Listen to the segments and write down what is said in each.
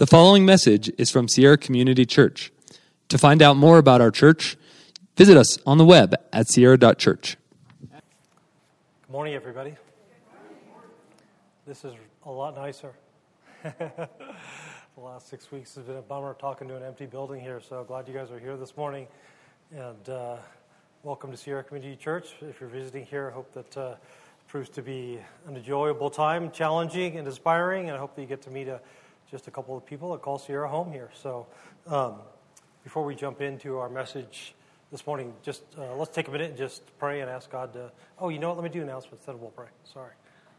The following message is from Sierra Community Church. To find out more about our church, visit us on the web at sierra.church. Good morning, everybody. This is a lot nicer. The last 6 weeks has been a bummer talking to an empty building here, so glad you guys are here this morning. And welcome to Sierra Community Church. If you're visiting here, I hope that proves to be an enjoyable time, challenging and inspiring, and I hope that you get to meet just a couple of people that call Sierra home here. So before we jump into our message this morning, just let's take a minute and just pray and ask God to, let me do announcements, then we'll pray. Sorry.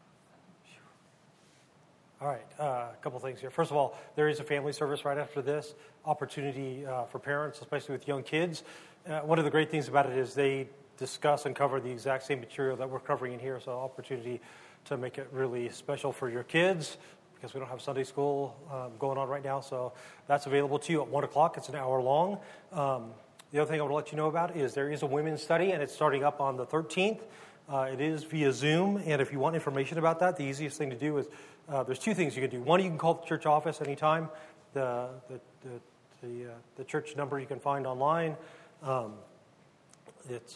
All right, a couple things here. First of all, there is a family service right after this, opportunity for parents, especially with young kids. One of the great things about it is they discuss and cover the exact same material that we're covering in here, so opportunity to make it really special for your kids, because we don't have Sunday school going on right now, so that's available to you at 1 o'clock. It's an hour long. The other thing I want to let you know about is there is a women's study, and it's starting up on the 13th. It is via Zoom, and if you want information about that, the easiest thing to do is there's two things you can do. One, you can call the church office anytime. The church number you can find online. It's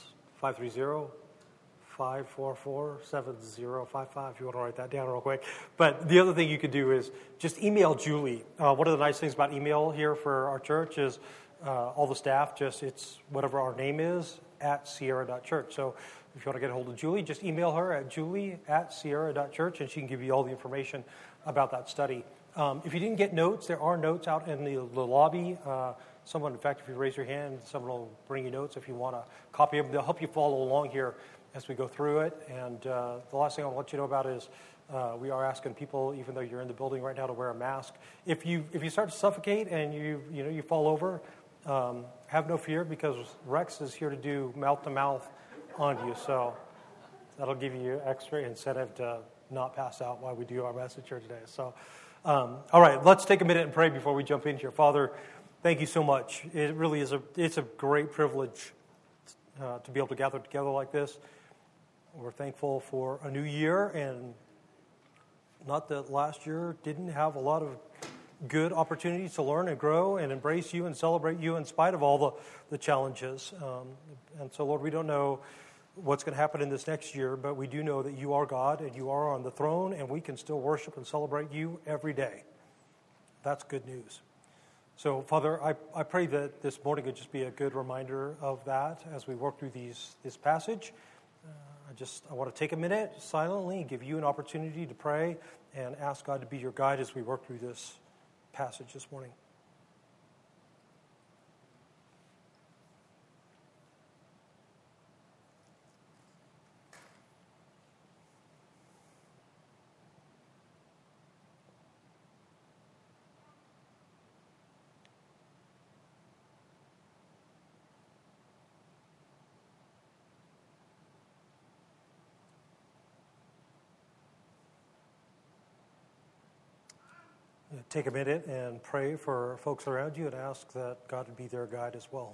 530-544-7055, if you want to write that down real quick. But the other thing you could do is just email Julie. One of the nice things about email here for our church is all the staff, it's whatever our name is, at sierra.church. So if you want to get a hold of Julie, just email her at julie@sierra.church, and she can give you all the information about that study. If you didn't get notes, there are notes out in the lobby. Someone, in fact, if you raise your hand, someone will bring you notes if you want a copy of them. They'll help you follow along here as we go through it. And the last thing I want to let you know about is we are asking people, even though you're in the building right now, to wear a mask. If you start to suffocate and you fall over, have no fear, because Rex is here to do mouth-to-mouth on you. So that'll give you extra incentive to not pass out while we do our message here today. So, all right, let's take a minute and pray before we jump in here. Father, thank you so much. It really is it's a great privilege to be able to gather together like this. We're thankful for a new year, and not that last year didn't have a lot of good opportunities to learn and grow and embrace you and celebrate you in spite of all the challenges. And so, Lord, we don't know what's going to happen in this next year, but we do know that you are God and you are on the throne, and we can still worship and celebrate you every day. That's good news. So, Father, I pray that this morning would just be a good reminder of that as we work through this passage. I want to take a minute silently, give you an opportunity to pray, and ask God to be your guide as we work through this passage this morning. Take a minute and pray for folks around you and ask that God would be their guide as well.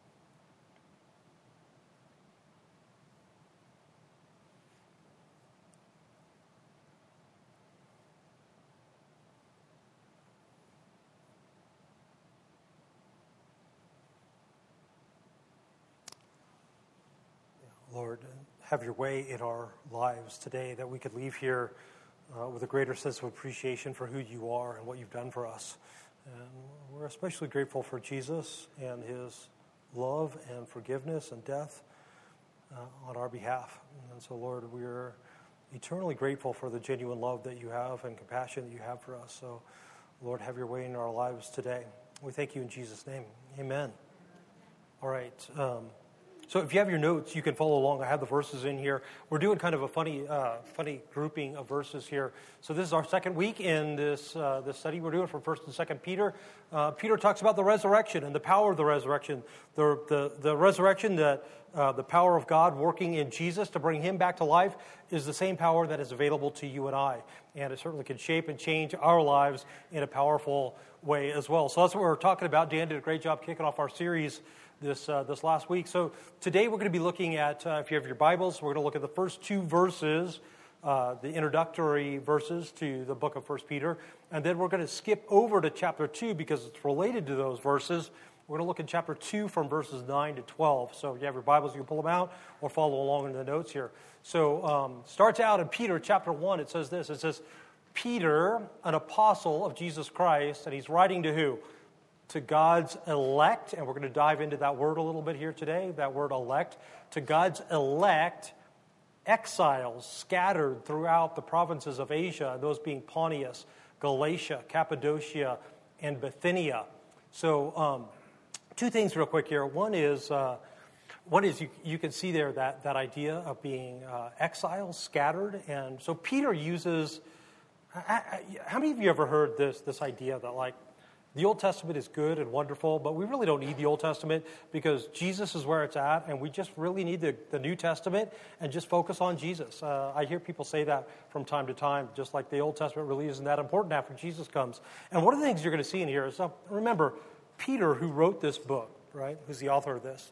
Lord, have your way in our lives today, that we could leave here with a greater sense of appreciation for who you are and what you've done for us. And we're especially grateful for Jesus and his love and forgiveness and death on our behalf. And so, Lord, we're eternally grateful for the genuine love that you have and compassion that you have for us. So, Lord, have your way in our lives today. We thank you in Jesus' name. Amen. All right. So if you have your notes, you can follow along. I have the verses in here. We're doing kind of a funny grouping of verses here. So this is our second week in this study we're doing from 1st and 2nd Peter. Peter talks about the resurrection and the power of the resurrection. The resurrection, that the power of God working in Jesus to bring him back to life, is the same power that is available to you and I. And it certainly can shape and change our lives in a powerful way as well. So that's what we're talking about. Dan did a great job kicking off our series this last week. So today we're going to be looking at, if you have your Bibles, we're going to look at the first two verses, the introductory verses to the book of 1 Peter. And then we're going to skip over to chapter 2 because it's related to those verses. We're going to look at chapter 2 from verses 9 to 12. So if you have your Bibles, you can pull them out or follow along in the notes here. So starts out in Peter chapter 1. It says this. It says, Peter, an apostle of Jesus Christ, and he's writing to who? To God's elect. And we're going to dive into that word a little bit here today, that word elect. To God's elect, exiles scattered throughout the provinces of Asia, those being Pontus, Galatia, Cappadocia, and Bithynia. So two things real quick here. One is you can see there that idea of being exiles, scattered. And so Peter uses, how many of you ever heard this idea that like the Old Testament is good and wonderful, but we really don't need the Old Testament because Jesus is where it's at, and we just really need the New Testament and just focus on Jesus. I hear people say that from time to time, just like the Old Testament really isn't that important after Jesus comes. And one of the things you're going to see in here is, remember, Peter, who wrote this book, right, who's the author of this.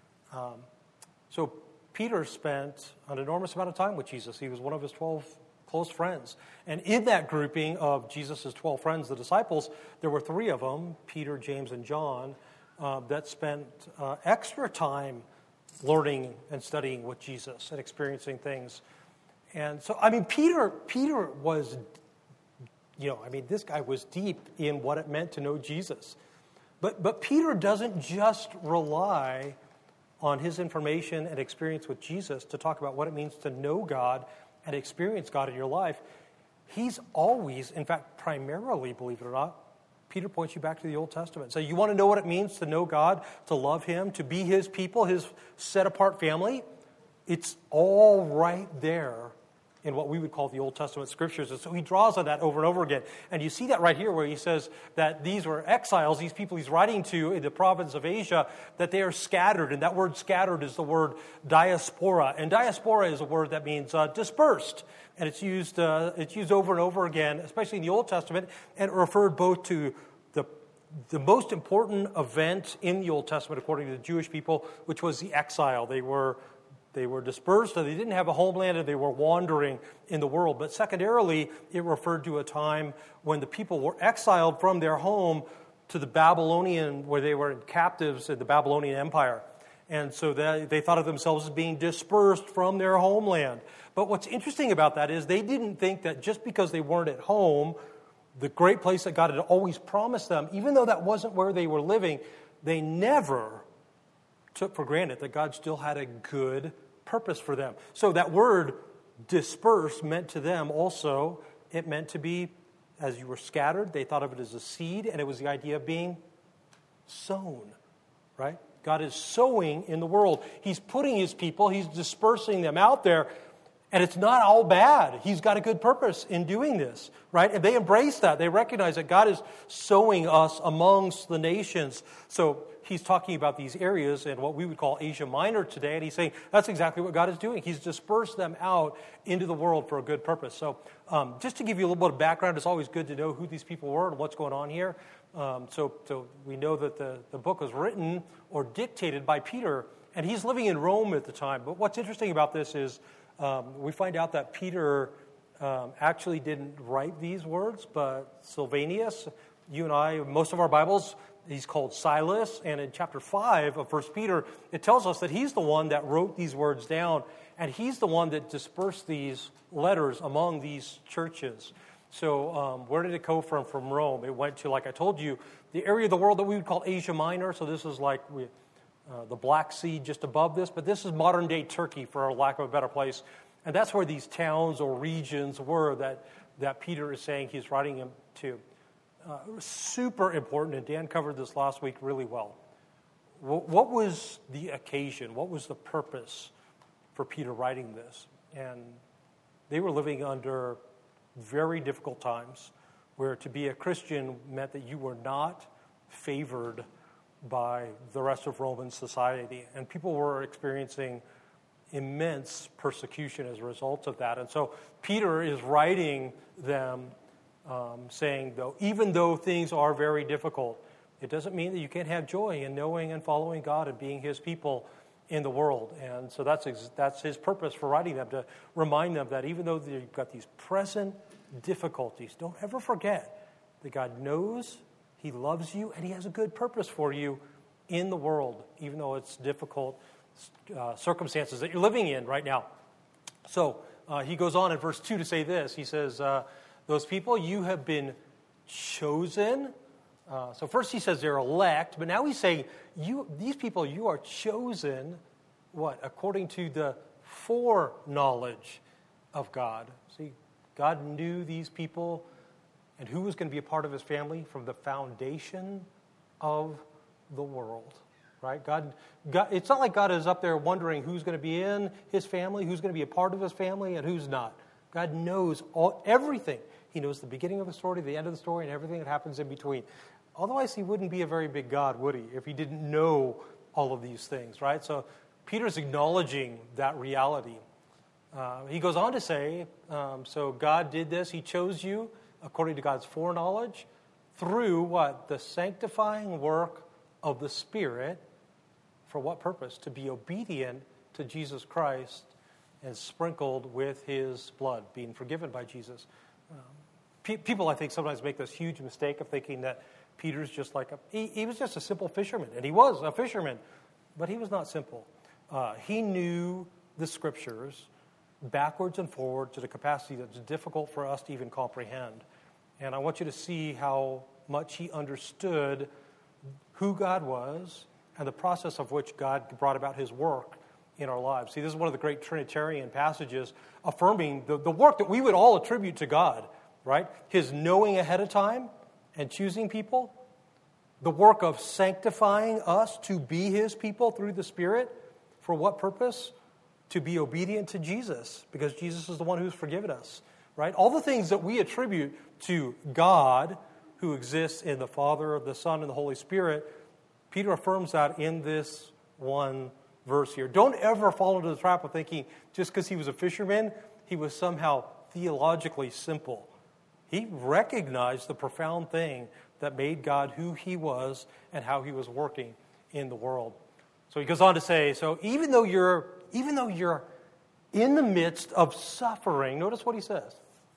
So Peter spent an enormous amount of time with Jesus. He was one of his 12 close friends. And in that grouping of Jesus' 12 friends, the disciples, there were 3 of them, Peter, James, and John, that spent extra time learning and studying with Jesus and experiencing things. And so, I mean, Peter was, this guy was deep in what it meant to know Jesus. But Peter doesn't just rely on his information and experience with Jesus to talk about what it means to know God and experience God in your life. He's always, in fact, primarily, believe it or not, Peter points you back to the Old Testament. So you want to know what it means to know God, to love Him, to be His people, His set-apart family? It's all right there in what we would call the Old Testament Scriptures. And so he draws on that over and over again. And you see that right here where he says that these were exiles, these people he's writing to in the province of Asia, that they are scattered. And that word scattered is the word diaspora. And diaspora is a word that means dispersed. And it's used over and over again, especially in the Old Testament, and it referred both to the most important event in the Old Testament, according to the Jewish people, which was the exile. They were dispersed, and they didn't have a homeland, and they were wandering in the world. But secondarily, it referred to a time when the people were exiled from their home to the Babylonian, where they were captives in the Babylonian Empire. And so they thought of themselves as being dispersed from their homeland. But what's interesting about that is they didn't think that just because they weren't at home, the great place that God had always promised them, even though that wasn't where they were living, they never took for granted that God still had a good purpose for them. So that word disperse meant to them also, it meant to be, as you were scattered, they thought of it as a seed, and it was the idea of being sown, right? God is sowing in the world. He's putting His people, He's dispersing them out there, and it's not all bad. He's got a good purpose in doing this, right? And they embrace that. They recognize that God is sowing us amongst the nations. So he's talking about these areas in what we would call Asia Minor today, and he's saying that's exactly what God is doing. He's dispersed them out into the world for a good purpose. So just to give you a little bit of background, it's always good to know who these people were and what's going on here. So we know that the book was written or dictated by Peter, and he's living in Rome at the time. But what's interesting about this is we find out that Peter actually didn't write these words, but Silvanus, you and I, most of our Bibles, he's called Silas, and in chapter 5 of 1 Peter, it tells us that he's the one that wrote these words down, and he's the one that dispersed these letters among these churches. So where did it go from Rome? It went to, like I told you, the area of the world that we would call Asia Minor, so this is like the Black Sea just above this, but this is modern-day Turkey, for lack of a better place, and that's where these towns or regions were that Peter is saying he's writing them to. Super important, and Dan covered this last week really well. What was the occasion? What was the purpose for Peter writing this? And they were living under very difficult times where to be a Christian meant that you were not favored by the rest of Roman society. And people were experiencing immense persecution as a result of that. And so Peter is writing them saying, though, even though things are very difficult, it doesn't mean that you can't have joy in knowing and following God and being His people in the world. And so that's His purpose for writing them, to remind them that even though you've got these present difficulties, don't ever forget that God knows, He loves you, and He has a good purpose for you in the world, even though it's difficult circumstances that you're living in right now. So he goes on in verse 2 to say this. He says, those people, you have been chosen. So first he says they're elect, but now he's saying, these people, you are chosen, what? According to the foreknowledge of God. See, God knew these people and who was going to be a part of His family from the foundation of the world, right? God, it's not like God is up there wondering who's going to be in His family, who's going to be a part of His family, and who's not. God knows everything. He knows the beginning of the story, the end of the story, and everything that happens in between. Otherwise, He wouldn't be a very big God, would He, if He didn't know all of these things, right? So Peter's acknowledging that reality. He goes on to say, so God did this. He chose you according to God's foreknowledge through what? The sanctifying work of the Spirit. For what purpose? To be obedient to Jesus Christ and sprinkled with His blood, being forgiven by Jesus. People, I think, sometimes make this huge mistake of thinking that Peter's just like he was just a simple fisherman, and he was a fisherman, but he was not simple. He knew the Scriptures backwards and forward to the capacity that's difficult for us to even comprehend. And I want you to see how much he understood who God was and the process of which God brought about His work in our lives. See, this is one of the great Trinitarian passages affirming the work that we would all attribute to God, right? His knowing ahead of time and choosing people, the work of sanctifying us to be His people through the Spirit. For what purpose? To be obedient to Jesus, because Jesus is the one who's forgiven us, right? All the things that we attribute to God, who exists in the Father, the Son, and the Holy Spirit, Peter affirms that in this one verse here. Don't ever fall into the trap of thinking just because he was a fisherman, he was somehow theologically simple. He recognized the profound thing that made God who He was and how He was working in the world. So he goes on to say, so even though you're in the midst of suffering, notice what he says.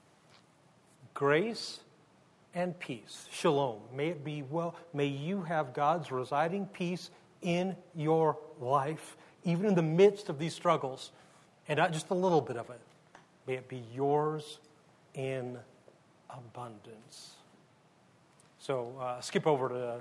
Grace and peace, shalom, may it be well, may you have God's residing peace in your life, even in the midst of these struggles, and not just a little bit of it. May it be yours in abundance. So skip over to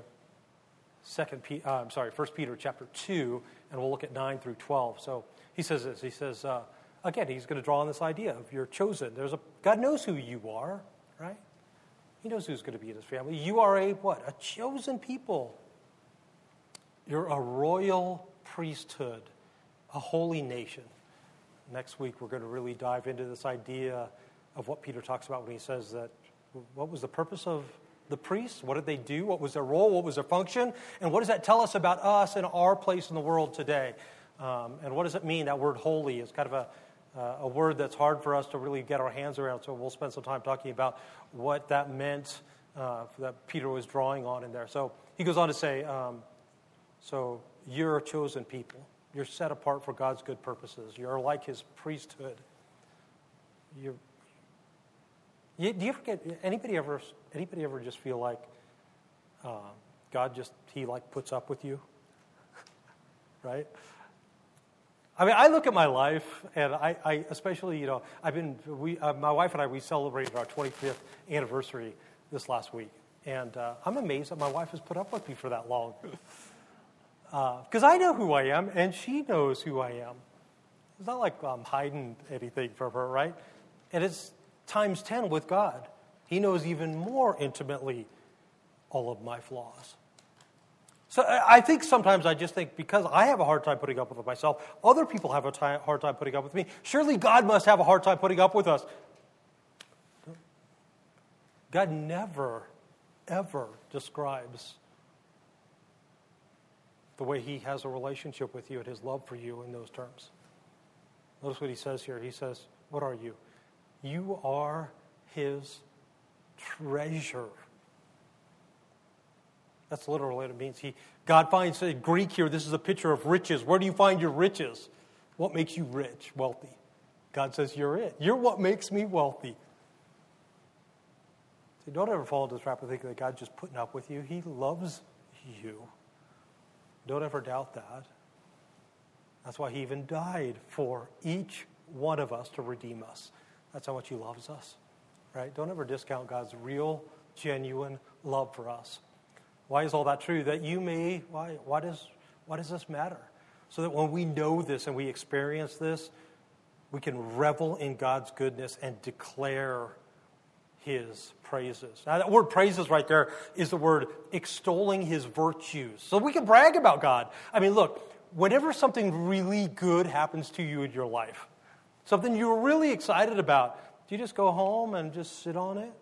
1 Peter chapter 2, and we'll look at 9 through 12. So he says this. He says, again, he's going to draw on this idea of you're chosen. God knows who you are, right? He knows who's going to be in His family. You are a chosen people. You're a royal priesthood, a holy nation. Next week, we're going to really dive into this idea of what Peter talks about when he says that what was the purpose of the priests? What did they do? What was their role? What was their function? And what does that tell us about us and our place in the world today? And what does it mean? That word holy is kind of a word that's hard for us to really get our hands around. So we'll spend some time talking about what that meant that Peter was drawing on in there. So he goes on to say, so you're a chosen people. You're set apart for God's good purposes. You're like His priesthood. Do you ever get anybody ever just feel like God He puts up with you, right? I mean, I look at my life, and I especially my wife and I, we celebrated our 25th anniversary this last week, and I'm amazed that my wife has put up with me for that long, because I know who I am, and she knows who I am. It's not like I'm hiding anything from her, right? And it's times 10 with God. He knows even more intimately all of my flaws. So I think sometimes I just think because I have a hard time putting up with it myself, other people have a hard time putting up with me. Surely God must have a hard time putting up with us. God never, ever describes the way He has a relationship with you and His love for you in those terms. Notice what He says here. He says, what are you? You are His treasure. That's literally what it means. God finds in Greek here, this is a picture of riches. Where do you find your riches? What makes you rich, wealthy? God says, you're it. You're what makes me wealthy. See, don't ever fall into this trap of thinking that God's just putting up with you. He loves you. Don't ever doubt that. That's why he even died for each one of us to redeem us. That's how much he loves us, right? Don't ever discount God's real, genuine love for us. Why is all that true? That you may, why does this matter? So that when we know this and we experience this, we can revel in God's goodness and declare his praises. Now, that word praises right there is the word extolling his virtues. So we can brag about God. I mean, look, whenever something really good happens to you in your life, something you're really excited about, do you just go home and just sit on it?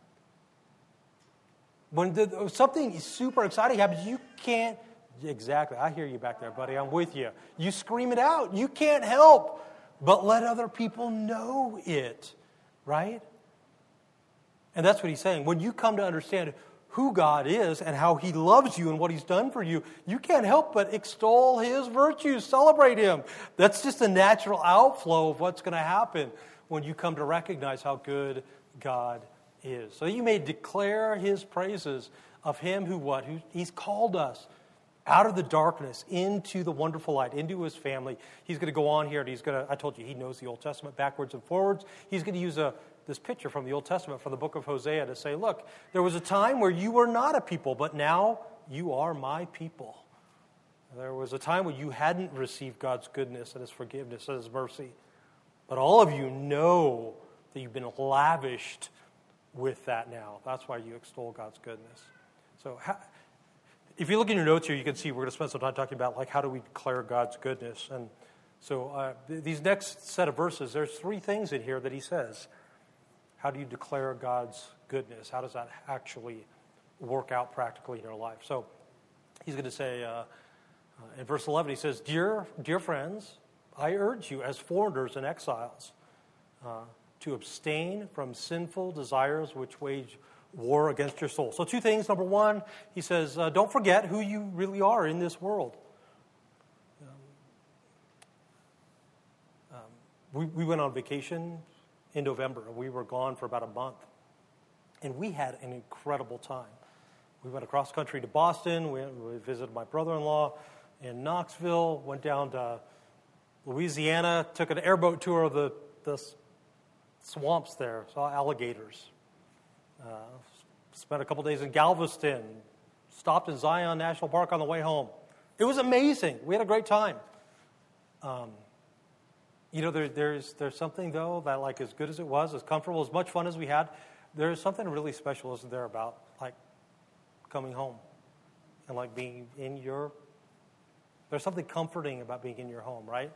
When something super exciting happens, you can't, exactly, I hear you back there, buddy, I'm with you. You scream it out. You can't help but let other people know it, right? And that's what he's saying. When you come to understand who God is and how he loves you and what he's done for you, you can't help but extol his virtues, celebrate him. That's just a natural outflow of what's going to happen when you come to recognize how good God is. So you may declare his praises of him who he's called us out of the darkness into the wonderful light, into his family. He's going to go on here and I told you, he knows the Old Testament backwards and forwards. He's going to use this picture from the Old Testament, from the book of Hosea, to say, look, there was a time where you were not a people, but now you are my people. There was a time when you hadn't received God's goodness and his forgiveness and his mercy. But all of you know that you've been lavished with that now. That's why you extol God's goodness. So if you look in your notes here, you can see we're going to spend some time talking about how do we declare God's goodness. And so these next set of verses, there's 3 things in here that he says. How do you declare God's goodness? How does that actually work out practically in your life? So he's going to say in verse 11, he says, Dear friends, I urge you as foreigners and exiles to abstain from sinful desires which wage war against your soul. So 2 things. Number 1, he says, don't forget who you really are in this world. We went on vacation in November. We were gone for about a month. And we had an incredible time. We went across country to Boston. We visited my brother-in-law in Knoxville, went down to Louisiana, took an airboat tour of the swamps there, saw alligators. Spent a couple days in Galveston, stopped in Zion National Park on the way home. It was amazing. We had a great time. There's something, though, that as good as it was, as comfortable, as much fun as we had, there's something really special, isn't there, about coming home and being in there's something comforting about being in your home, right?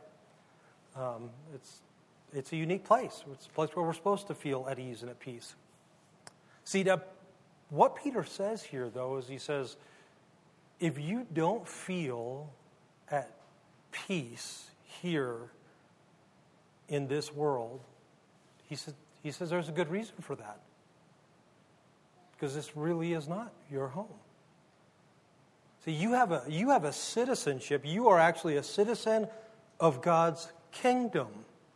It's a unique place. It's a place where we're supposed to feel at ease and at peace. See, what Peter says here, though, is he says, if you don't feel at peace here in this world, he says there's a good reason for that. Because this really is not your home. See, you have a citizenship. You are actually a citizen of God's kingdom.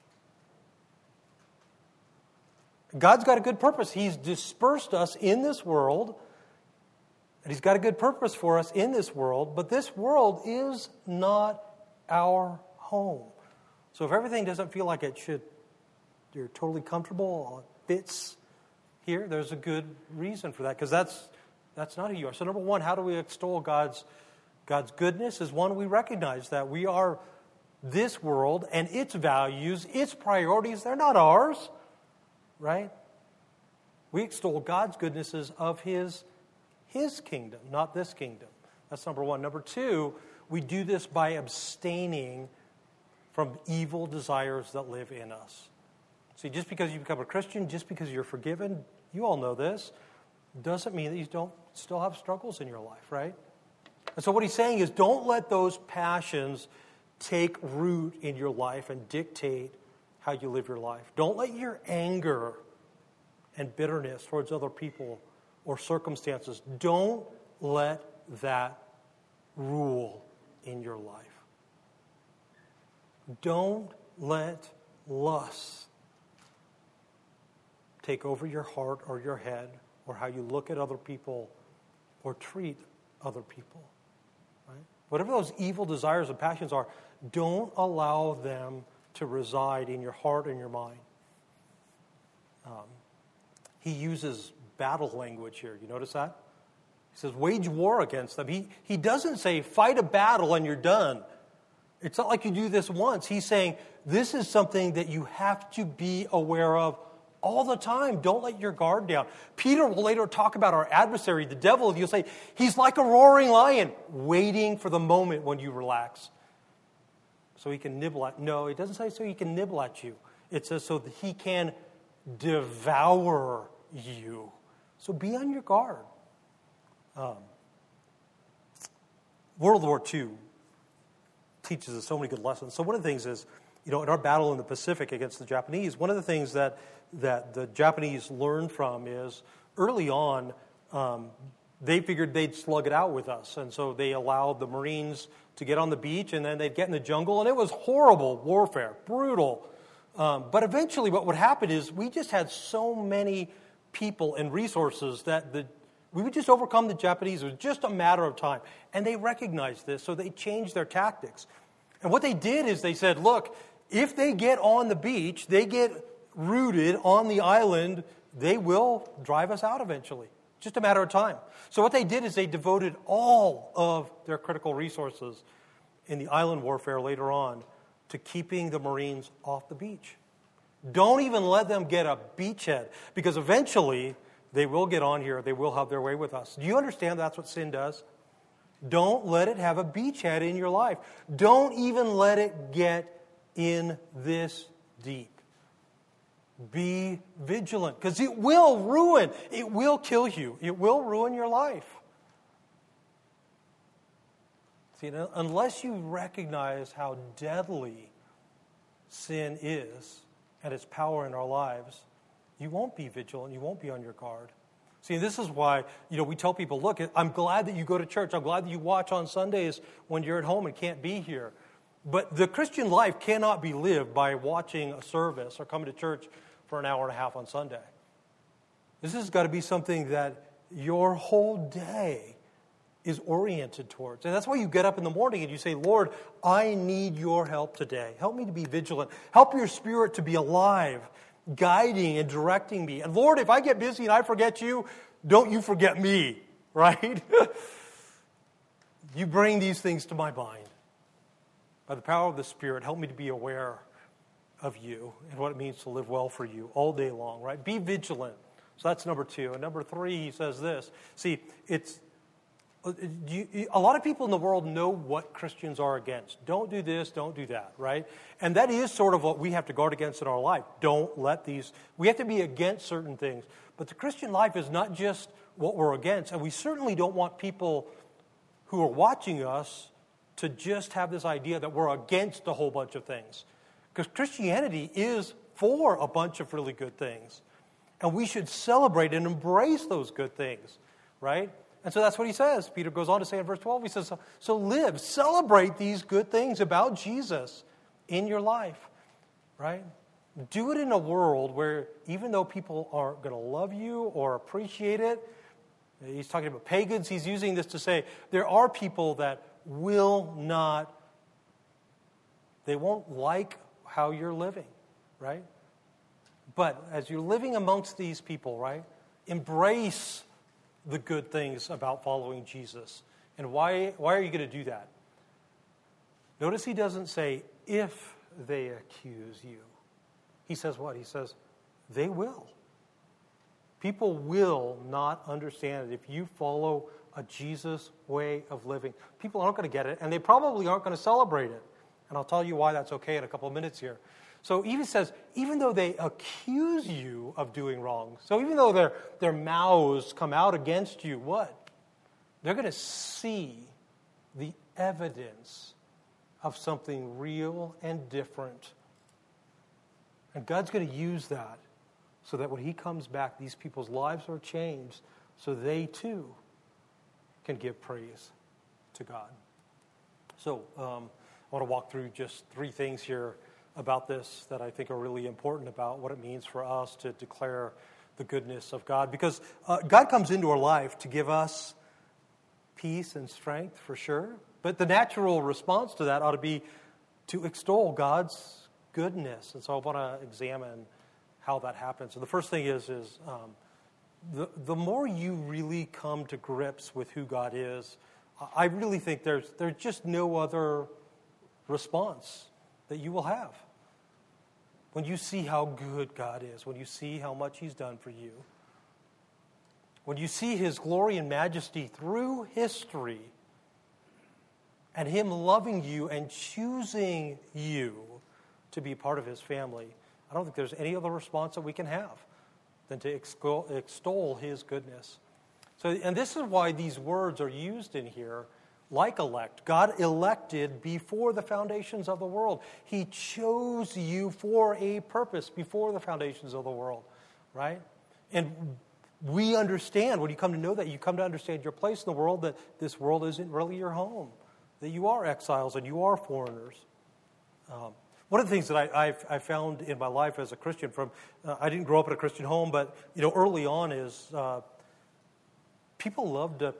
God's got a good purpose. He's dispersed us in this world, and he's got a good purpose for us in this world, but this world is not our home. So if everything doesn't feel like it should, you're totally comfortable, it fits here, there's a good reason for that, because that's not who you are. So number 1, how do we extol God's goodness? Is one, we recognize that we are this world and its values, its priorities, they're not ours. Right? We extol God's goodnesses of His kingdom, not this kingdom. That's number 1. Number 2, we do this by abstaining from evil desires that live in us. See, just because you become a Christian, just because you're forgiven, you all know this, doesn't mean that you don't still have struggles in your life, right? And so what he's saying is don't let those passions take root in your life and dictate how you live your life. Don't let your anger and bitterness towards other people or circumstances, don't let that rule in your life. Don't let lust take over your heart or your head or how you look at other people or treat other people. Right? Whatever those evil desires and passions are, don't allow them to reside in your heart and your mind. He uses battle language here. You notice that? He says, wage war against them. He doesn't say, fight a battle and you're done. It's not like you do this once. He's saying, this is something that you have to be aware of all the time. Don't let your guard down. Peter will later talk about our adversary, the devil. He'll say, he's like a roaring lion, waiting for the moment when you relax. So he can nibble at. No, it doesn't say so he can nibble at you. It says so that he can devour you. So be on your guard. World War II teaches us so many good lessons. So one of the things is, in our battle in the Pacific against the Japanese, one of the things that the Japanese learned from is early on, they figured they'd slug it out with us. And so they allowed the Marines to get on the beach, and then they'd get in the jungle, and it was horrible warfare, brutal. But eventually what would happen is we just had so many people and resources that we would just overcome the Japanese. It was just a matter of time. And they recognized this, so they changed their tactics. And what they did is they said, look, if they get on the beach, they get rooted on the island, they will drive us out eventually. Just a matter of time. So what they did is they devoted all of their critical resources in the island warfare later on to keeping the Marines off the beach. Don't even let them get a beachhead, because eventually they will get on here. They will have their way with us. Do you understand that's what sin does? Don't let it have a beachhead in your life. Don't even let it get in this deep. Be vigilant, because it will ruin. It will kill you. It will ruin your life. See, unless you recognize how deadly sin is and its power in our lives, you won't be vigilant. You won't be on your guard. See, this is why, we tell people, look, I'm glad that you go to church. I'm glad that you watch on Sundays when you're at home and can't be here. But the Christian life cannot be lived by watching a service or coming to church for an hour and a half on Sunday. This has got to be something that your whole day is oriented towards. And that's why you get up in the morning and you say, Lord, I need your help today. Help me to be vigilant. Help your Spirit to be alive, guiding and directing me. And Lord, if I get busy and I forget you, don't you forget me, right? You bring these things to my mind. By the power of the Spirit, help me to be aware of you and what it means to live well for you all day long, right? Be vigilant. So that's number 2. And number 3, he says this. See, a lot of people in the world know what Christians are against. Don't do this, don't do that, right? And that is sort of what we have to guard against in our life. We have to be against certain things. But the Christian life is not just what we're against. And we certainly don't want people who are watching us to just have this idea that we're against a whole bunch of things. Because Christianity is for a bunch of really good things. And we should celebrate and embrace those good things, right? And so that's what he says. Peter goes on to say in verse 12, he says, so live, celebrate these good things about Jesus in your life, right? Do it in a world where even though people aren't going to love you or appreciate it, he's talking about pagans, he's using this to say there are people that they won't like how you're living, right? But as you're living amongst these people, right, embrace the good things about following Jesus. And why are you going to do that? Notice he doesn't say, if they accuse you. He says what? He says, they will. People will not understand it if you follow a Jesus way of living. People aren't going to get it, and they probably aren't going to celebrate it. And I'll tell you why that's okay in a couple of minutes here. So even says, even though they accuse you of doing wrong, so even though their mouths come out against you, what? They're going to see the evidence of something real and different. And God's going to use that so that when he comes back, these people's lives are changed so they too can give praise to God. So I want to walk through just 3 things here about this that I think are really important about what it means for us to declare the goodness of God. Because God comes into our life to give us peace and strength, for sure. But the natural response to that ought to be to extol God's goodness. And so I want to examine how that happens. So the first thing is the more you really come to grips with who God is, I really think there's just no other response that you will have. When you see how good God is, when you see how much He's done for you, when you see His glory and majesty through history, and Him loving you and choosing you to be part of His family, I don't think there's any other response that we can have than to extol His goodness. So, and this is why these words are used in here, like elect. God elected before the foundations of the world. He chose you for a purpose before the foundations of the world, right? And we understand, when you come to know that, you come to understand your place in the world, that this world isn't really your home, that you are exiles and you are foreigners. One of the things that I found in my life as a Christian, I didn't grow up in a Christian home, but early on is people love to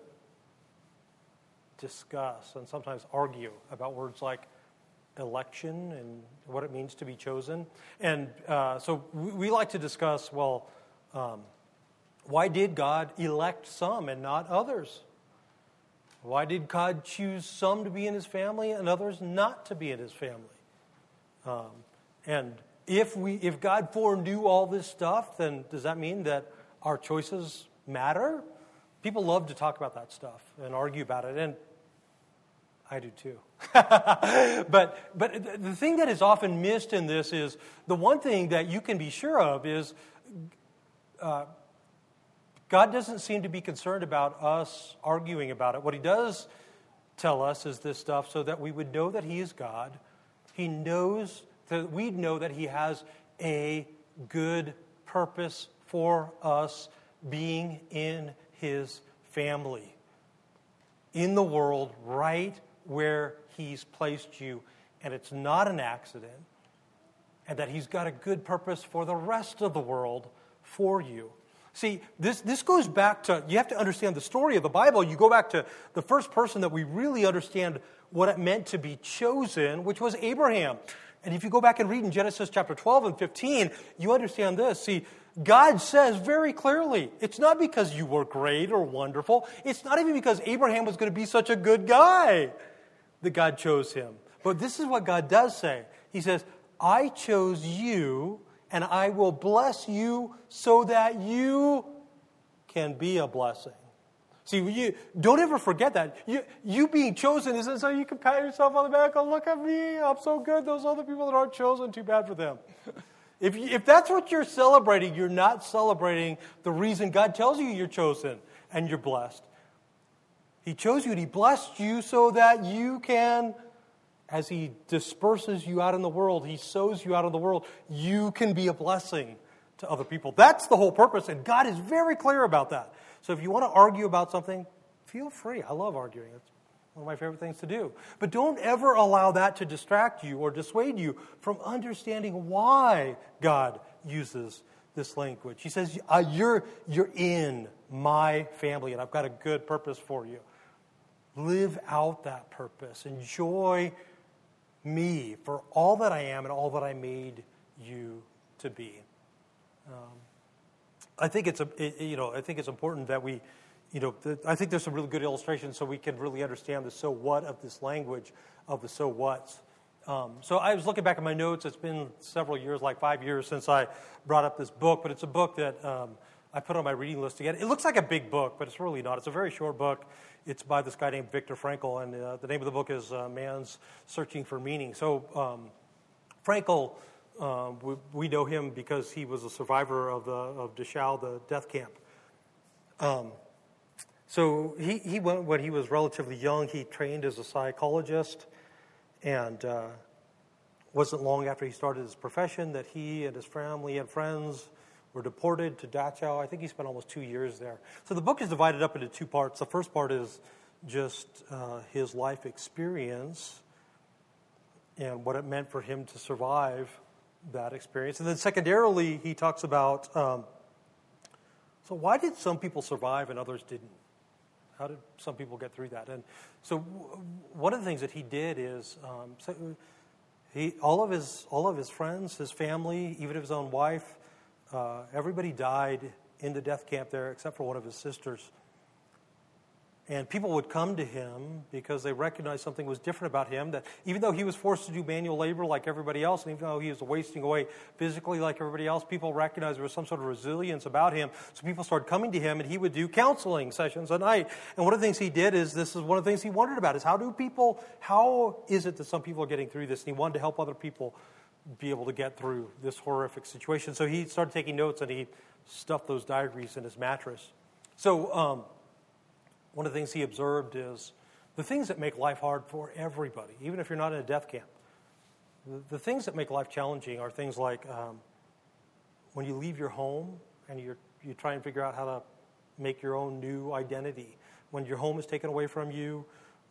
discuss and sometimes argue about words like election and what it means to be chosen. And so we like to discuss, why did God elect some and not others? Why did God choose some to be in His family and others not to be in His family? And if God foreknew all this stuff, then does that mean that our choices matter? People love to talk about that stuff and argue about it, and I do too. But the thing that is often missed in this is the one thing that you can be sure of is God doesn't seem to be concerned about us arguing about it. What He does tell us is this stuff so that we would know that He is God. He knows that we know that He has a good purpose for us being in His family, in the world, right where He's placed you, and it's not an accident, and that He's got a good purpose for the rest of the world for you. See, this goes back to, you have to understand the story of the Bible. You go back to the first person that we really understand what it meant to be chosen, which was Abraham. And if you go back and read in Genesis chapter 12 and 15, you understand this. See, God says very clearly, it's not because you were great or wonderful. It's not even because Abraham was going to be such a good guy that God chose him. But this is what God does say. He says, I chose you, and I will bless you so that you can be a blessing. See, you don't ever forget that. You being chosen isn't so you can pat yourself on the back, oh, look at me, I'm so good. Those other people that aren't chosen, too bad for them. If that's what you're celebrating, you're not celebrating the reason God tells you you're chosen and you're blessed. He chose you and He blessed you so that you can, as He disperses you out in the world, He sows you out in the world, you can be a blessing to other people. That's the whole purpose, and God is very clear about that. So if you want to argue about something, feel free. I love arguing. It's one of my favorite things to do. But don't ever allow that to distract you or dissuade you from understanding why God uses this language. He says, you're in my family, and I've got a good purpose for you. Live out that purpose. Enjoy me for all that I am and all that I made you to be. I think it's important that we, I think there's some really good illustrations so we can really understand the so what of this language of the so whats. So I was looking back at my notes. It's been several years, like 5 years, since I brought up this book, but it's a book that I put on my reading list again. It looks like a big book, but it's really not. It's a very short book. It's by this guy named Viktor Frankl, and the name of the book is Man's Searching for Meaning. So Frankl, we know him because he was a survivor of Dachau, the death camp. So he went, when he was relatively young, he trained as a psychologist, and wasn't long after he started his profession that he and his family and friends were deported to Dachau. I think he spent almost 2 years there. So the book is divided up into two parts. The first part is just his life experience and what it meant for him to survive that experience. And then secondarily, he talks about So why did some people survive and others didn't? How did some people get through that? And so one of the things that he did is all of his friends, his family, even his own wife, everybody died in the death camp there except for one of his sisters. And people would come to him because they recognized something was different about him, that even though he was forced to do manual labor like everybody else, and even though he was wasting away physically like everybody else, people recognized there was some sort of resilience about him. So people started coming to him, and he would do counseling sessions at night. And one of the things he did is, this is one of the things he wondered about, is how is it that some people are getting through this? And he wanted to help other people be able to get through this horrific situation. So he started taking notes, and he stuffed those diaries in his mattress. So one of the things he observed is the things that make life hard for everybody, even if you're not in a death camp. The things that make life challenging are things like when you leave your home and you try and figure out how to make your own new identity. When your home is taken away from you,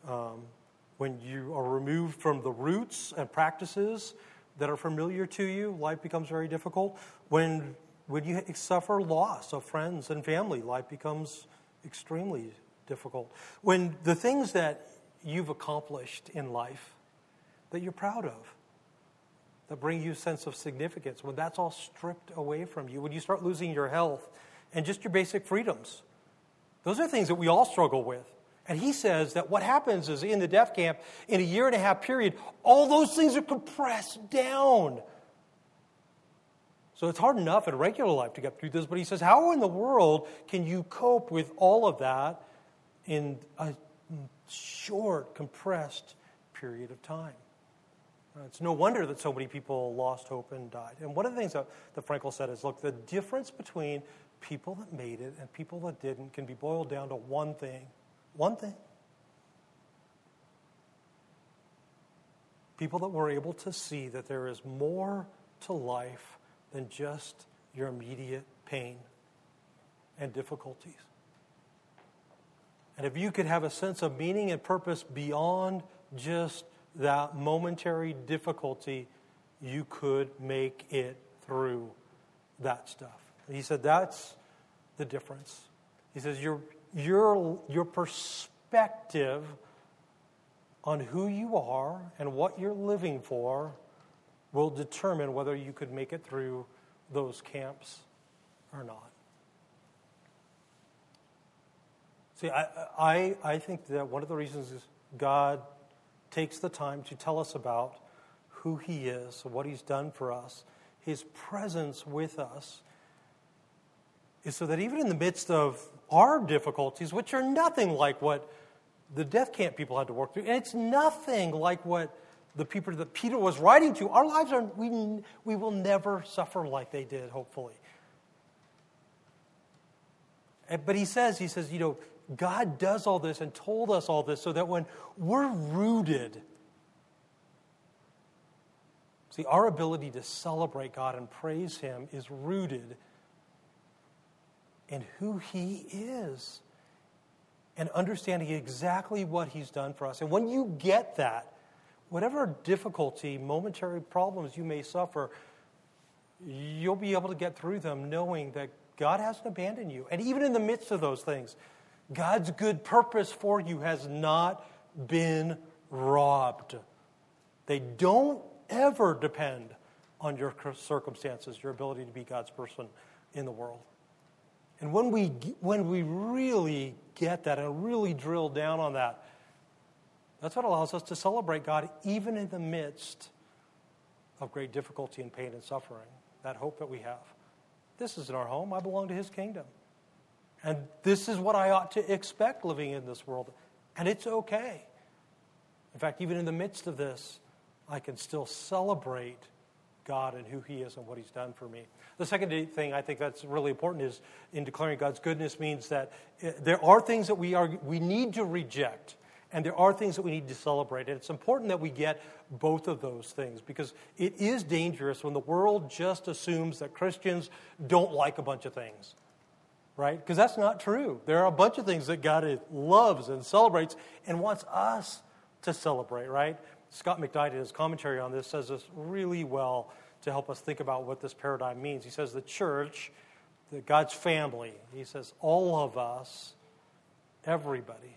when you are removed from the roots and practices that are familiar to you, life becomes very difficult. When you suffer loss of friends and family, life becomes extremely difficult. When the things that you've accomplished in life that you're proud of, that bring you a sense of significance, when that's all stripped away from you, when you start losing your health and just your basic freedoms, those are things that we all struggle with. And he says that what happens is in the death camp, in a 1.5-year period, all those things are compressed down. So it's hard enough in regular life to get through this, but he says, how in the world can you cope with all of that in a short, compressed period of time? It's no wonder that so many people lost hope and died. And one of the things that Frankl said is, look, the difference between people that made it and people that didn't can be boiled down to one thing. One thing. People that were able to see that there is more to life than just your immediate pain and difficulties. And if you could have a sense of meaning and purpose beyond just that momentary difficulty, you could make it through that stuff. And he said that's the difference. He says your perspective on who you are and what you're living for will determine whether you could make it through those camps or not. See, I think that one of the reasons is God takes the time to tell us about who he is, what he's done for us, his presence with us, is so that even in the midst of our difficulties, which are nothing like what the death camp people had to work through, and it's nothing like what the people that Peter was writing to, our lives are, we will never suffer like they did, hopefully. But he says, God does all this and told us all this so that when we're rooted, see, our ability to celebrate God and praise him is rooted in who he is and understanding exactly what he's done for us. And when you get that, whatever difficulty, momentary problems you may suffer, you'll be able to get through them knowing that God hasn't abandoned you. And even in the midst of those things, God's good purpose for you has not been robbed. They don't ever depend on your circumstances, your ability to be God's person in the world. And when we really get that and really drill down on that, that's what allows us to celebrate God even in the midst of great difficulty and pain and suffering, that hope that we have. This isn't our home. I belong to his kingdom. And this is what I ought to expect living in this world. And it's okay. In fact, even in the midst of this, I can still celebrate God and who he is and what he's done for me. The second thing I think that's really important is in declaring God's goodness means that there are things that we need to reject, and there are things that we need to celebrate. And it's important that we get both of those things, because it is dangerous when the world just assumes that Christians don't like a bunch of things, right? Because that's not true. There are a bunch of things that God loves and celebrates and wants us to celebrate, right? Scott McKnight, in his commentary on this, says this really well to help us think about what this paradigm means. He says the church God's family. He says, all of us, everybody.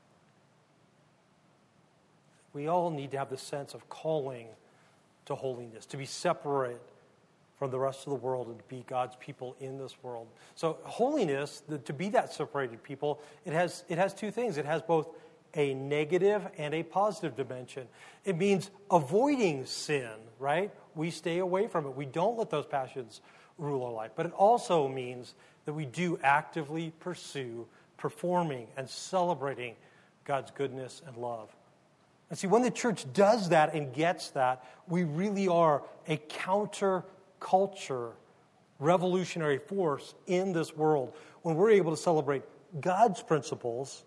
We all need to have the sense of calling to holiness, to be separate from the rest of the world and to be God's people in this world. So holiness, to be that separated people, it has two things. It has both a negative and a positive dimension. It means avoiding sin, right? We stay away from it. We don't let those passions rule our life. But it also means that we do actively pursue performing and celebrating God's goodness and love. And see, when the church does that and gets that, we really are a counter-culture, revolutionary force in this world. When we're able to celebrate God's principles,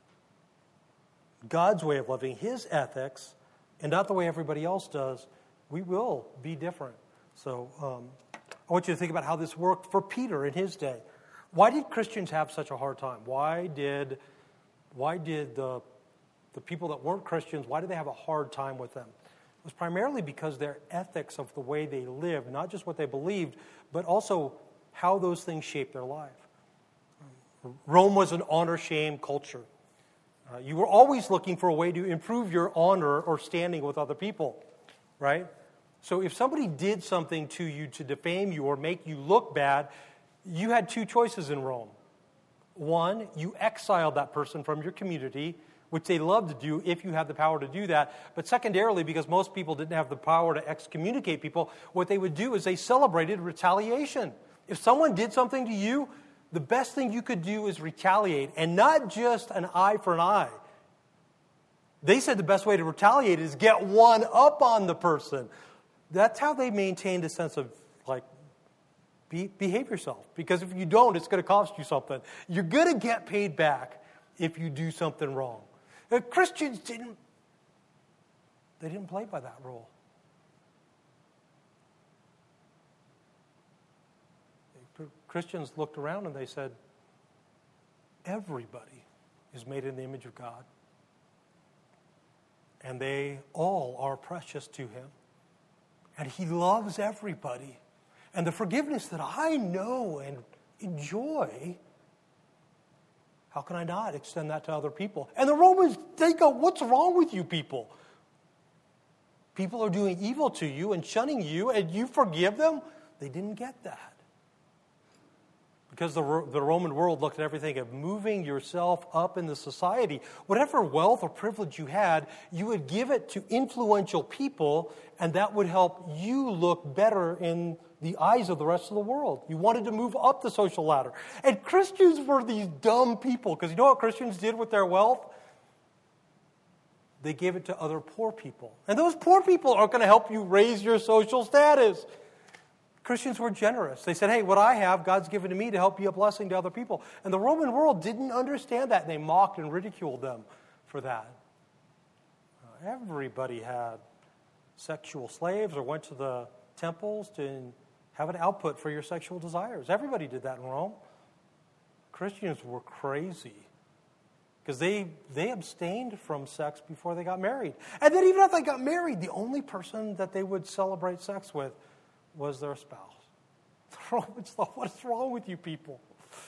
God's way of living, His ethics, and not the way everybody else does, we will be different. So I want you to think about how this worked for Peter in his day. Why did Christians have such a hard time? Why did the people that weren't Christians, why did they have a hard time with them? It was primarily because their ethics of the way they lived, not just what they believed, but also how those things shaped their life. Rome was an honor-shame culture. You were always looking for a way to improve your honor or standing with other people, right? So if somebody did something to you to defame you or make you look bad, you had two choices in Rome. One, you exiled that person from your community, which they loved to do if you had the power to do that. But secondarily, because most people didn't have the power to excommunicate people, what they would do is they celebrated retaliation. If someone did something to you, the best thing you could do is retaliate, and not just an eye for an eye. They said the best way to retaliate is get one up on the person. That's how they maintained a sense of, behave yourself. Because if you don't, it's going to cost you something. You're going to get paid back if you do something wrong. The Christians didn't play by that rule. Christians looked around and they said, everybody is made in the image of God. And they all are precious to Him. And He loves everybody. And the forgiveness that I know and enjoy, how can I not extend that to other people? And the Romans, they go, what's wrong with you people? People are doing evil to you and shunning you, and you forgive them? They didn't get that. Because the Roman world looked at everything of moving yourself up in the society. Whatever wealth or privilege you had, you would give it to influential people, and that would help you look better in the eyes of the rest of the world. You wanted to move up the social ladder. And Christians were these dumb people, because you know what Christians did with their wealth? They gave it to other poor people. And those poor people are going to help you raise your social status. Christians were generous. They said, hey, what I have, God's given to me to help be a blessing to other people. And the Roman world didn't understand that, and they mocked and ridiculed them for that. Everybody had sexual slaves or went to the temples to have an output for your sexual desires. Everybody did that in Rome. Christians were crazy because they abstained from sex before they got married. And then even if they got married, the only person that they would celebrate sex with was their spouse. What's wrong with you people?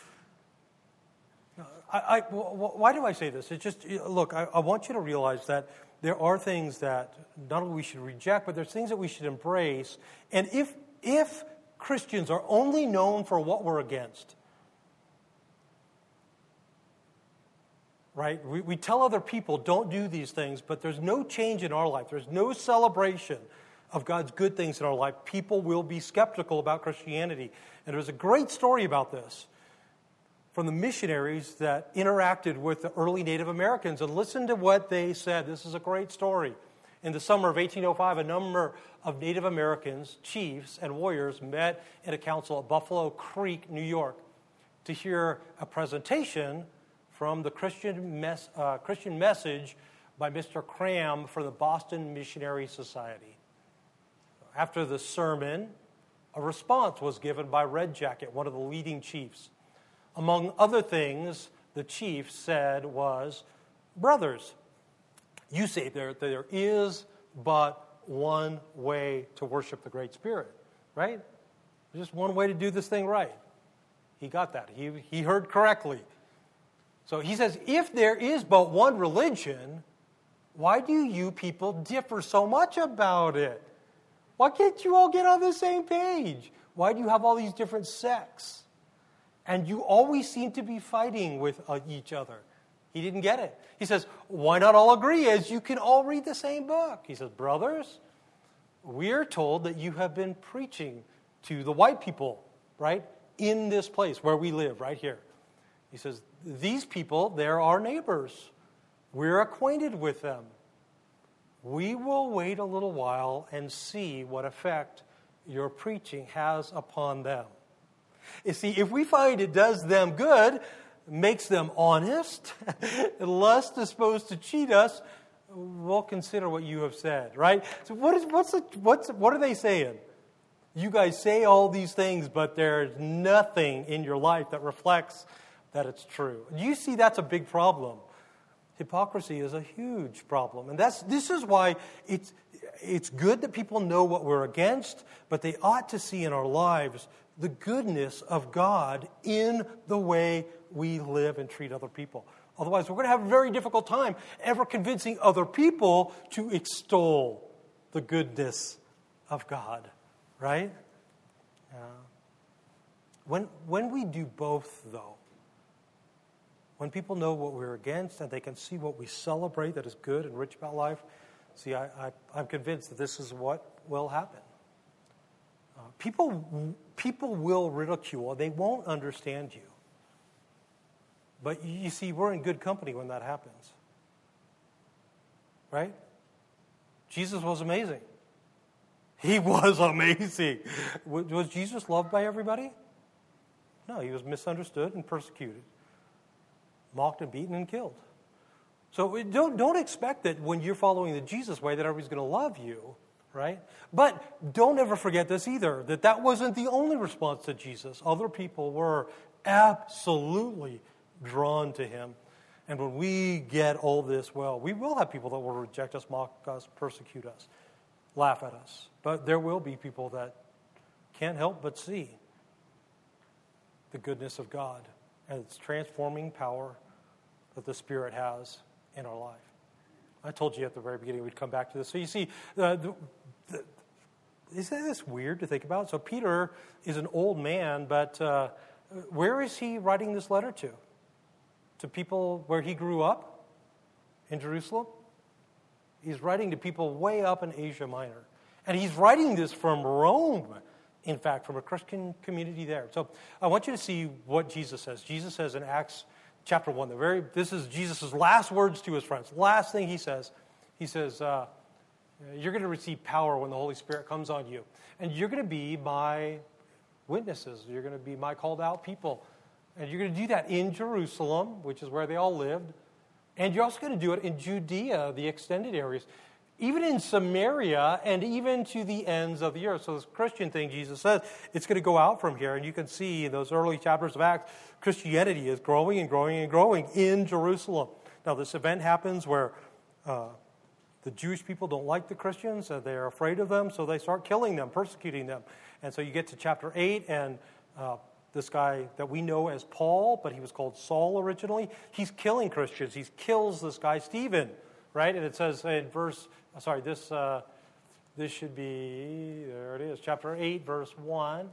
Why do I say this? It's just, look, I want you to realize that there are things that not only we should reject, but there's things that we should embrace. And if Christians are only known for what we're against, right? We tell other people, don't do these things, but there's no change in our life. There's no celebration of God's good things in our life. People will be skeptical about Christianity. And there's a great story about this from the missionaries that interacted with the early Native Americans. And listen to what they said. This is a great story. In the summer of 1805, a number of Native Americans, chiefs and warriors, met in a council at Buffalo Creek, New York, to hear a presentation from the Christian message by Mr. Cram for the Boston Missionary Society. After the sermon, a response was given by Red Jacket, one of the leading chiefs. Among other things, the chief said was, brothers, you say there is but one way to worship the Great Spirit, right? There's just one way to do this thing right. He got that. He heard correctly. So he says, if there is but one religion, why do you people differ so much about it? Why can't you all get on the same page? Why do you have all these different sects? And you always seem to be fighting with each other. He didn't get it. He says, why not all agree as you can all read the same book? He says, brothers, we are told that you have been preaching to the white people, right, in this place where we live, right here. He says, these people, they're our neighbors. We're acquainted with them. We will wait a little while and see what effect your preaching has upon them. You see, if we find it does them good, makes them honest, less disposed to cheat us, we'll consider what you have said, right? So what are they saying? You guys say all these things, but there's nothing in your life that reflects that it's true. You see, that's a big problem. Hypocrisy is a huge problem. And this is why it's good that people know what we're against, but they ought to see in our lives the goodness of God in the way we live and treat other people. Otherwise, we're going to have a very difficult time ever convincing other people to extol the goodness of God, right? When we do both, though, when people know what we're against and they can see what we celebrate that is good and rich about life, see, I'm convinced that this is what will happen. People will ridicule. They won't understand you. But you see, we're in good company when that happens. Right? Jesus was amazing. He was amazing. Was Jesus loved by everybody? No, he was misunderstood and persecuted. Mocked and beaten and killed. So don't expect that when you're following the Jesus way that everybody's going to love you, right? But don't ever forget this either, that wasn't the only response to Jesus. Other people were absolutely drawn to him. And when we get all this, well, we will have people that will reject us, mock us, persecute us, laugh at us. But there will be people that can't help but see the goodness of God and its transforming power that the Spirit has in our life. I told you at the very beginning we'd come back to this. So you see, isn't this weird to think about? So Peter is an old man, but where is he writing this letter to? To people where he grew up? In Jerusalem? He's writing to people way up in Asia Minor. And he's writing this from Rome, in fact, from a Christian community there. So I want you to see what Jesus says. Jesus says in Acts chapter 1, this is Jesus' last words to his friends. Last thing he says, you're going to receive power when the Holy Spirit comes on you. And you're going to be my witnesses. You're going to be my called out people. And you're going to do that in Jerusalem, which is where they all lived. And you're also going to do it in Judea, the extended areas, even in Samaria, and even to the ends of the earth. So this Christian thing, Jesus says, it's going to go out from here. And you can see in those early chapters of Acts, Christianity is growing and growing and growing in Jerusalem. Now, this event happens where the Jewish people don't like the Christians, and they're afraid of them, so they start killing them, persecuting them. And so you get to chapter 8, and this guy that we know as Paul, but he was called Saul originally, he's killing Christians. He kills this guy, Stephen, right? And it says in this should be, there it is, chapter 8, verse 1.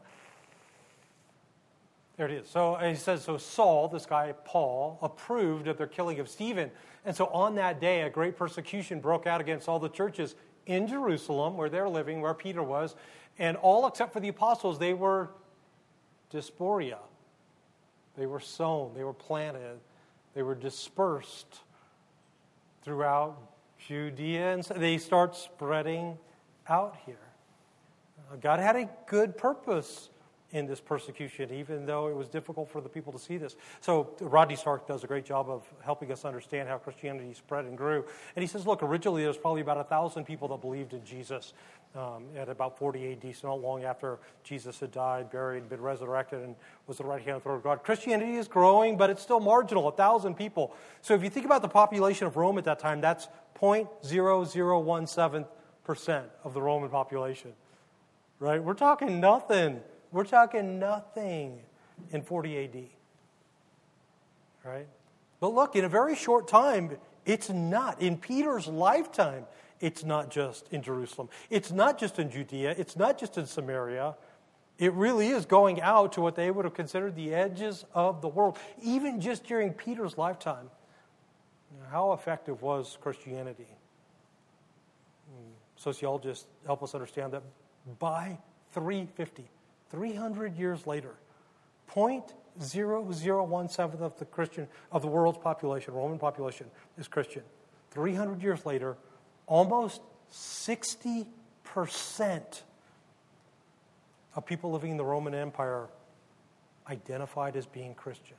There it is. So he says, so Saul, this guy Paul, approved of their killing of Stephen. And so on that day, a great persecution broke out against all the churches in Jerusalem, where they're living, where Peter was. And all except for the apostles, they were dysphoria. They were sown, they were planted, they were dispersed throughout Judea, and so they start spreading out here. God had a good purpose in this persecution, even though it was difficult for the people to see this. So Rodney Stark does a great job of helping us understand how Christianity spread and grew. And he says, look, originally there was probably about 1,000 people that believed in Jesus at about 40 AD, so not long after Jesus had died, buried, been resurrected, and was at the right-hand throne of God. Christianity is growing, but it's still marginal, 1,000 people. So if you think about the population of Rome at that time, that's 0.0017% of the Roman population, right? We're talking nothing. We're talking nothing in 40 AD. Right? But look, in a very short time, it's not. In Peter's lifetime, it's not just in Jerusalem. It's not just in Judea. It's not just in Samaria. It really is going out to what they would have considered the edges of the world, even just during Peter's lifetime. How effective was Christianity? Sociologists help us understand that by 300 years later, 0.0017 of the world's population, Roman population, is Christian. 300 years later, almost 60% of people living in the Roman Empire identified as being Christian.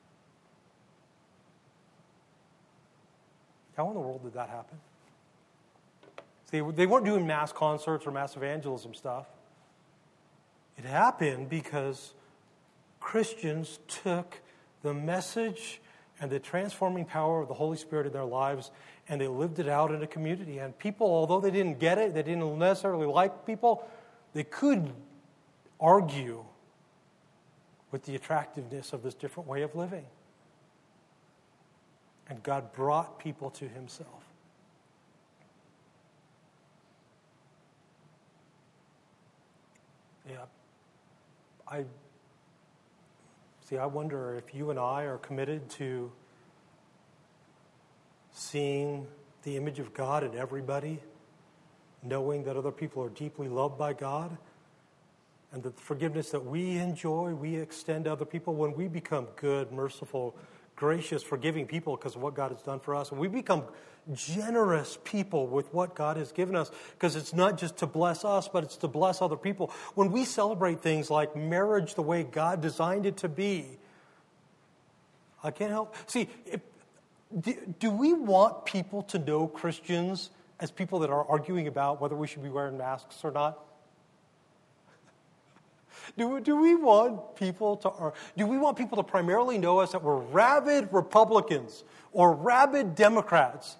How in the world did that happen? See, they weren't doing mass concerts or mass evangelism stuff. It happened because Christians took the message and the transforming power of the Holy Spirit in their lives, and they lived it out in a community. And people, although they didn't get it, they didn't necessarily like people, they could argue with the attractiveness of this different way of living. And God brought people to himself. Yeah. I wonder if you and I are committed to seeing the image of God in everybody, knowing that other people are deeply loved by God, and that the forgiveness that we enjoy, we extend to other people when we become good, merciful, gracious, forgiving people because of what God has done for us. And we become generous people with what God has given us, because it's not just to bless us, but it's to bless other people. When we celebrate things like marriage the way God designed it to be, I can't help. See, do we want people to know Christians as people that are arguing about whether we should be wearing masks or not? Do we want people to primarily know us that we're rabid Republicans or rabid Democrats?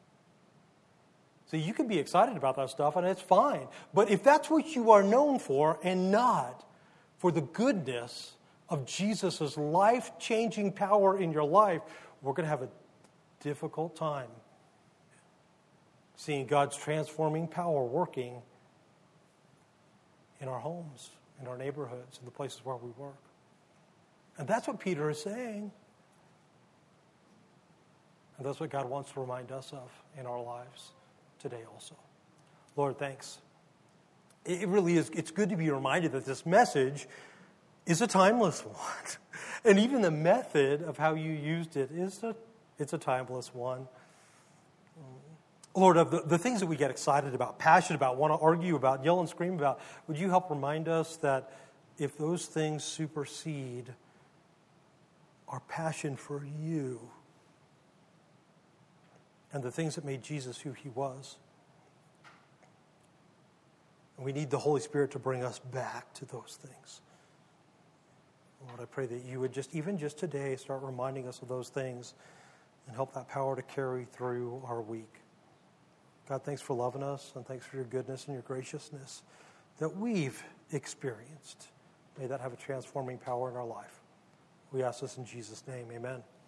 So you can be excited about that stuff, and it's fine. But if that's what you are known for, and not for the goodness of Jesus' life-changing power in your life, we're going to have a difficult time seeing God's transforming power working in our homes, in our neighborhoods, in the places where we work. And that's what Peter is saying. And that's what God wants to remind us of in our lives today also. Lord, thanks. It really is, it's good to be reminded that this message is a timeless one. And even the method of how you used it it's a timeless one. Lord, of the things that we get excited about, passionate about, want to argue about, yell and scream about, would you help remind us that if those things supersede our passion for you and the things that made Jesus who he was, and we need the Holy Spirit to bring us back to those things. Lord, I pray that you would even just today start reminding us of those things and help that power to carry through our week. God, thanks for loving us, and thanks for your goodness and your graciousness that we've experienced. May that have a transforming power in our life. We ask this in Jesus' name. Amen.